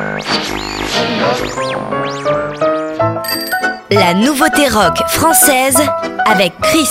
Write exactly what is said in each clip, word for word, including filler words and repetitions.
La nouveauté rock française avec Chris.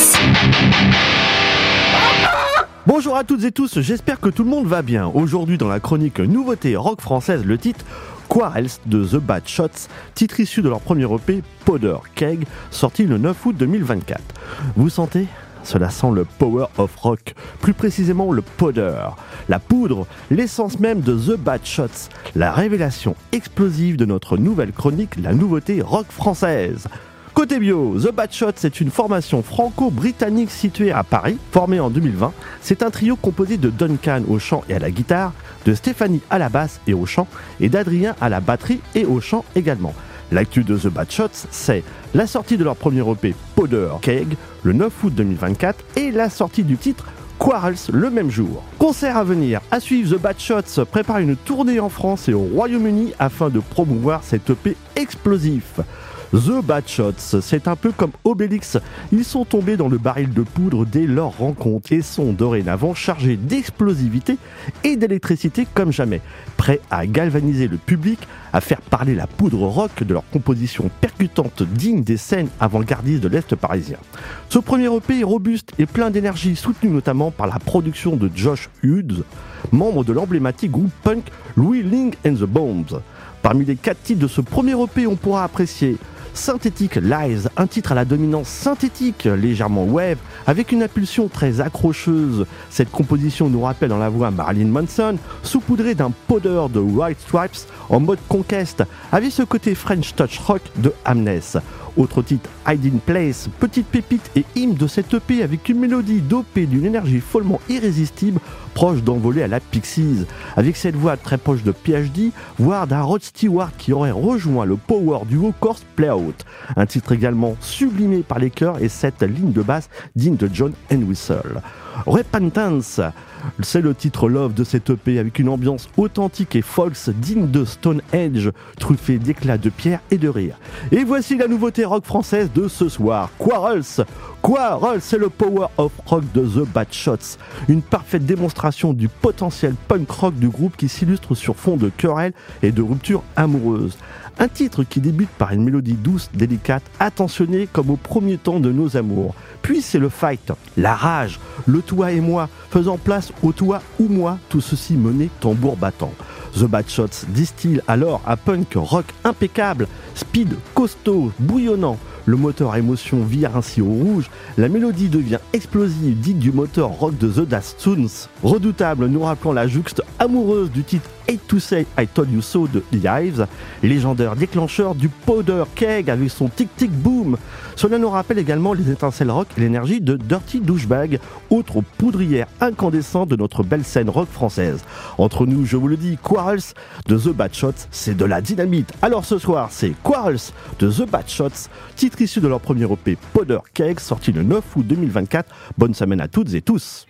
Bonjour à toutes et tous, j'espère que tout le monde va bien. Aujourd'hui dans la chronique nouveauté rock française, le titre Quarrels de The Bad Shots, titre issu de leur premier E P Powder Keg, sorti le neuf août deux mille vingt-quatre. Vous sentez ? Cela sent le power of rock, plus précisément le powder, la poudre, l'essence même de The Bad Shots, la révélation explosive de notre nouvelle chronique, la nouveauté rock française. Côté bio, The Bad Shots est une formation franco-britannique située à Paris, formée en deux mille vingt. C'est un trio composé de Duncan au chant et à la guitare, de Stéphanie à la basse et au chant, et d'Adrien à la batterie et au chant également. L'actu de The Bad Shots, c'est la sortie de leur premier E P Powder Keg le neuf août deux mille vingt-quatre et la sortie du titre Quarrels le même jour. Concert à venir, à suivre, The Bad Shots prépare une tournée en France et au Royaume-Uni afin de promouvoir cet E P explosif. The Bad Shots, c'est un peu comme Obélix, ils sont tombés dans le baril de poudre dès leur rencontre et sont dorénavant chargés d'explosivité et d'électricité comme jamais, prêts à galvaniser le public, à faire parler la poudre rock de leur composition percutante digne des scènes avant-gardistes de l'Est parisien. Ce premier E P est robuste et plein d'énergie, soutenu notamment par la production de Josh Hughes, membre de l'emblématique groupe punk Louis Ling and the Bombs. Parmi les quatre titres de ce premier E P, on pourra apprécier Synthetic Lies, un titre à la dominance synthétique, légèrement wave, avec une impulsion très accrocheuse. Cette composition nous rappelle dans la voix Marilyn Manson, saupoudrée d'un powder de White Stripes en mode conquest, avec ce côté French touch rock de Amnes. Autre titre, Hiding Place, petite pépite et hymne de cette E P avec une mélodie dopée d'une énergie follement irrésistible, proche d'envoler à la Pixies, avec cette voix très proche de P H D, voire d'un Rod Stewart qui aurait rejoint le power duo Corse Play Out. Un titre également sublimé par les chœurs et cette ligne de basse digne de John Entwistle. Repentance, c'est le titre Love de cette E P avec une ambiance authentique et false digne de Stonehenge, truffée d'éclats de pierre et de rire. Et voici la nouveauté rock française de ce soir, Quarrels. Quarrels, c'est le power of rock de The Bad Shots, une parfaite démonstration du potentiel punk rock du groupe qui s'illustre sur fond de querelles et de ruptures amoureuses. Un titre qui débute par une mélodie douce, délicate, attentionnée comme au premier temps de nos amours. Puis c'est le fight, la rage, le toi et moi, faisant place au toi ou moi, tout ceci mené tambour battant. The Bad Shots distille alors un punk rock impeccable, speed, costaud, bouillonnant. Le moteur à émotion vire ainsi au rouge, la mélodie devient explosive, digne du moteur rock de The Dastoones. Redoutable, nous rappelant la jouxte amoureuse du titre Hate to Say I Told You So de The Hives, légendaire déclencheur du Powder Keg avec son tic-tic boom. Cela nous rappelle également les étincelles rock et l'énergie de Dirty Douchebag, autre poudrière incandescente de notre belle scène rock française. Entre nous, je vous le dis, Quarrels de The Bad Shots, c'est de la dynamite. Alors ce soir, c'est Quarrels de The Bad Shots, titre issu de leur premier E P Powder Keg, sorti le neuf août deux mille vingt-quatre. Bonne semaine à toutes et tous.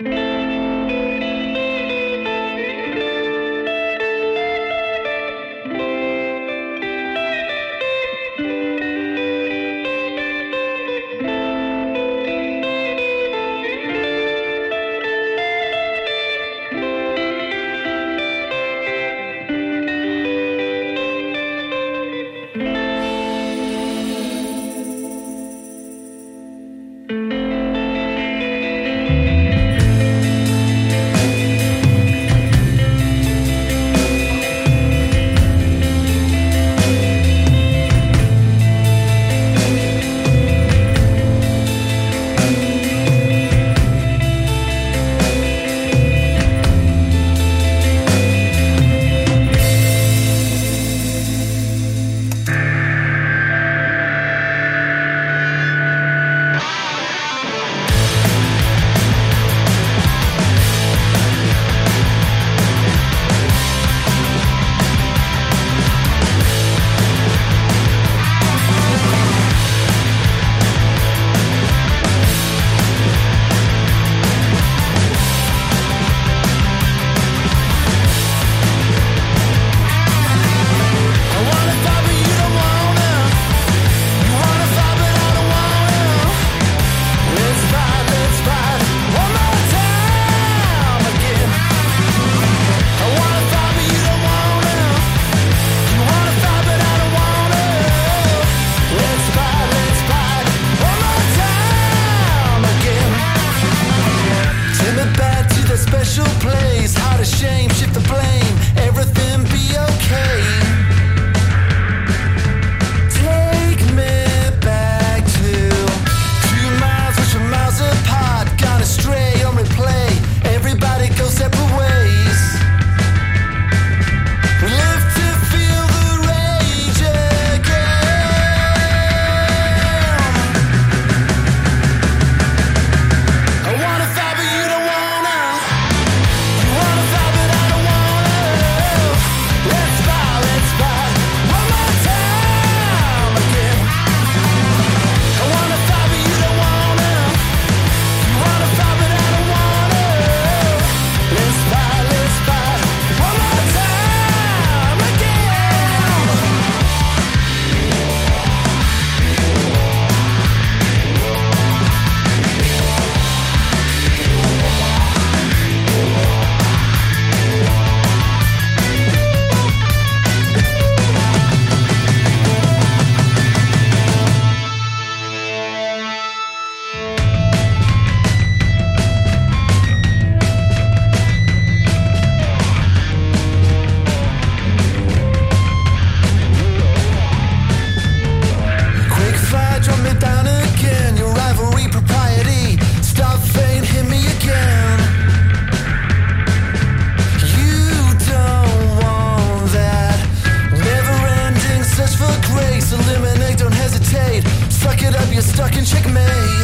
suck it up, you're stuck in checkmate.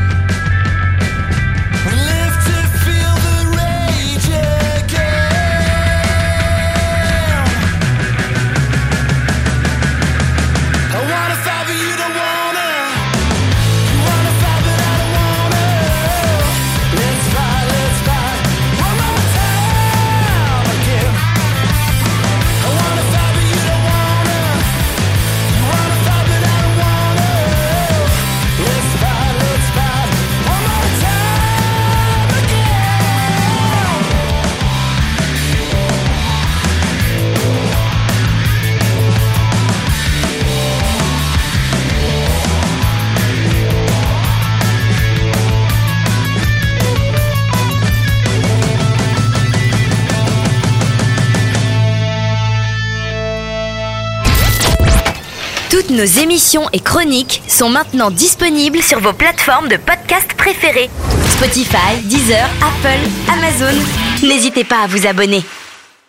We live to feel the rage again. I wanna fight but you don't wanna. You wanna fight but I don't wanna. Let's fight, let's fight one more time again. I wanna fight but you don't wanna. You wanna fight but I don't wanna. Let's fight, let's fight one more time again. Toutes nos émissions et chroniques sont maintenant disponibles sur vos plateformes de podcast préférées. Spotify, Deezer, Apple, Amazon. N'hésitez pas à vous abonner.